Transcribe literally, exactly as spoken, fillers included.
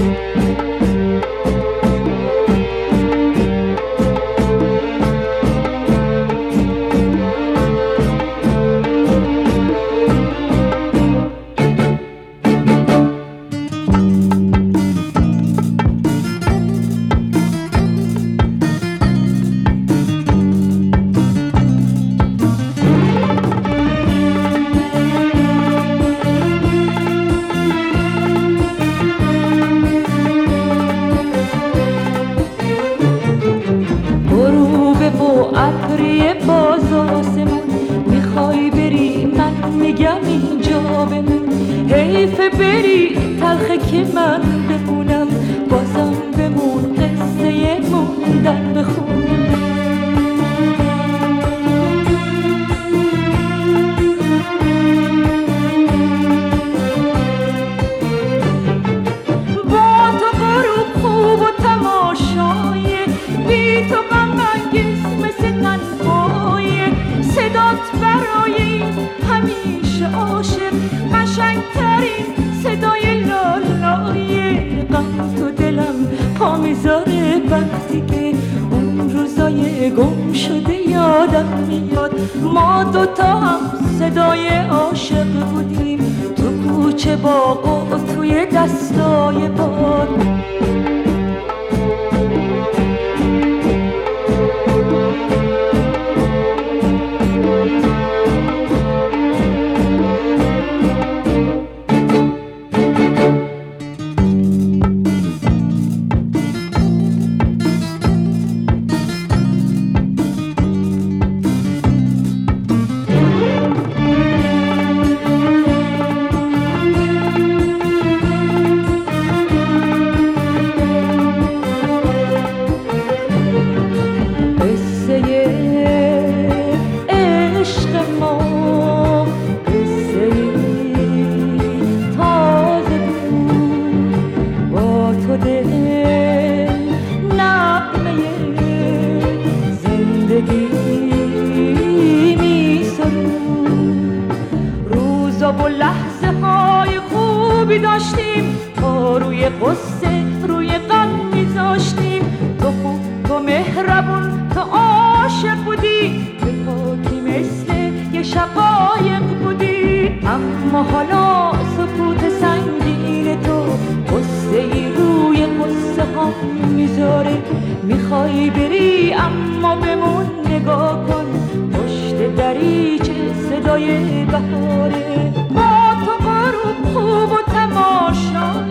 ابری باز آسمون میخوای بری من میگم اینجا بمون، حیف بری تلخه که من بمونم، بازم بمون قصه موندن بخون. با تو غروب خوب و تماشای، بی تو غم انگیز مثل تنهایی، صدات برای همیشه عاشق قشنگترین صدای لالای غم تو دلم پا میذاره وقتی که اون روزای گم شده یادم میاد. ما دوتا هم صدای عاشق بودیم تو کوچه باغ و توی دستای باد. و لحظه های خوبی داشتیم، تا روی قصه روی غم میذاشتیم. تو خوب، تو مهربون، تو عاشق بودی، به پاکی مثل یه شقایق بودی. اما حالا سکوت سنگین تو قصه ای روی قصه ها میذاره. میخوای بری اما بمون، نگاه کن پشت دریچه صدای بهاره. با تو غروب خوب و تماشا،